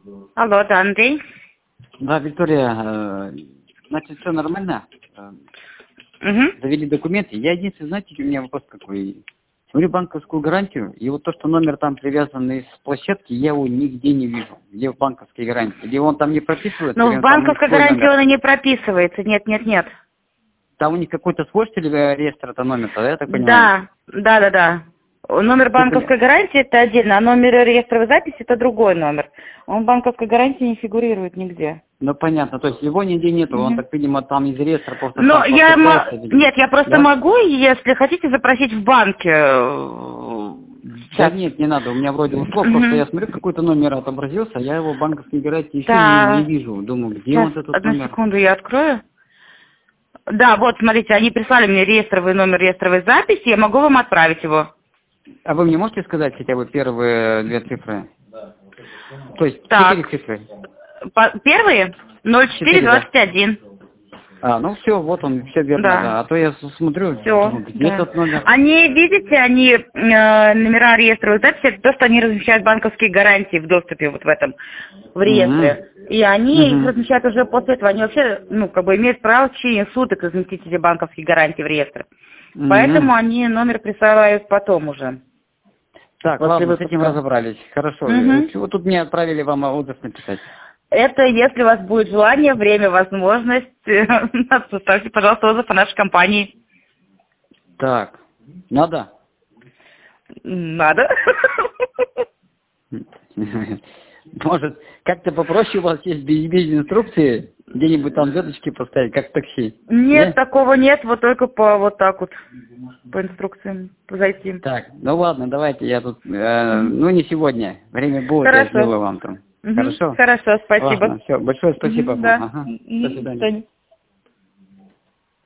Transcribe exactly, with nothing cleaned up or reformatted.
Алло, да, Андрей? Да, Виктория, э, значит, все нормально. Э, Угу. Завели документы. Я единственное, знаете, у меня вопрос какой. Смотрю банковскую гарантию, и вот то, что номер там привязанный с площадки, я его нигде не вижу. Где в банковской гарантии? Или он там не прописывается, Ну, или в он там у них банковской свой гарантии номер? он и не прописывается. Нет, нет, нет. Там у них какой-то свой, что ли, реестр это номер, да, я так понимаю? Да, да, да, да. Номер Ты поня- банковской гарантии это отдельно, а номер реестровой записи это другой номер. Он в банковской гарантии не фигурирует нигде. Ну, понятно, то есть его нигде нету, он Мгм. так, видимо, там из реестра просто Но сам я мо- подцепляется, видимо. нет, я просто Да? могу, если хотите, запросить в банке. э, Да Сейчас. нет, не надо, у меня вроде ушло, просто я Мгм. смотрю, какой-то номер отобразился, я его в банковской гарантии еще не, не Так, вижу. Думаю, где сейчас, вот этот одну номер? секунду, я открою. Да, вот, смотрите, они прислали мне реестровый номер реестровой записи, я могу вам отправить его. А вы мне можете сказать хотя бы первые две цифры? То есть четыре Так, цифры? по- первые ноль четыре Четыре, да. двадцать один. А, ну все, вот он, все верно, Да, да. А то я с- смотрю, все, думаю, где да. этот номер? Они, видите, они, э, номера реестровой записи, это то, что они размещают банковские гарантии в доступе вот в этом, в реестре. И они их Угу. размещают уже после этого. Они вообще, ну, как бы имеют право в течение суток разместить эти банковские гарантии в реестр. Угу. Поэтому они номер присылают потом уже, Так, после ладно, с этим выпуска. разобрались. Хорошо. Э, Мгм. Чего тут мне отправили вам отзыв написать? Это если у вас будет желание, время, возможность, составьте, пожалуйста, отзыв о нашей компании. Так, надо? Надо. Может, как-то попроще у вас есть без, без инструкции, где-нибудь там звездочки поставить, как в такси? Нет, Не? такого нет, вот только по вот так вот, по инструкциям зайти. Так, ну ладно, давайте я тут, э, ну не сегодня, время будет, я Хорошо. сделаю вам там. Мгм. Хорошо? Хорошо, спасибо. Ладно, все, большое спасибо Мгм, вам. да. Ага. До Мгм, до свидания. свидания.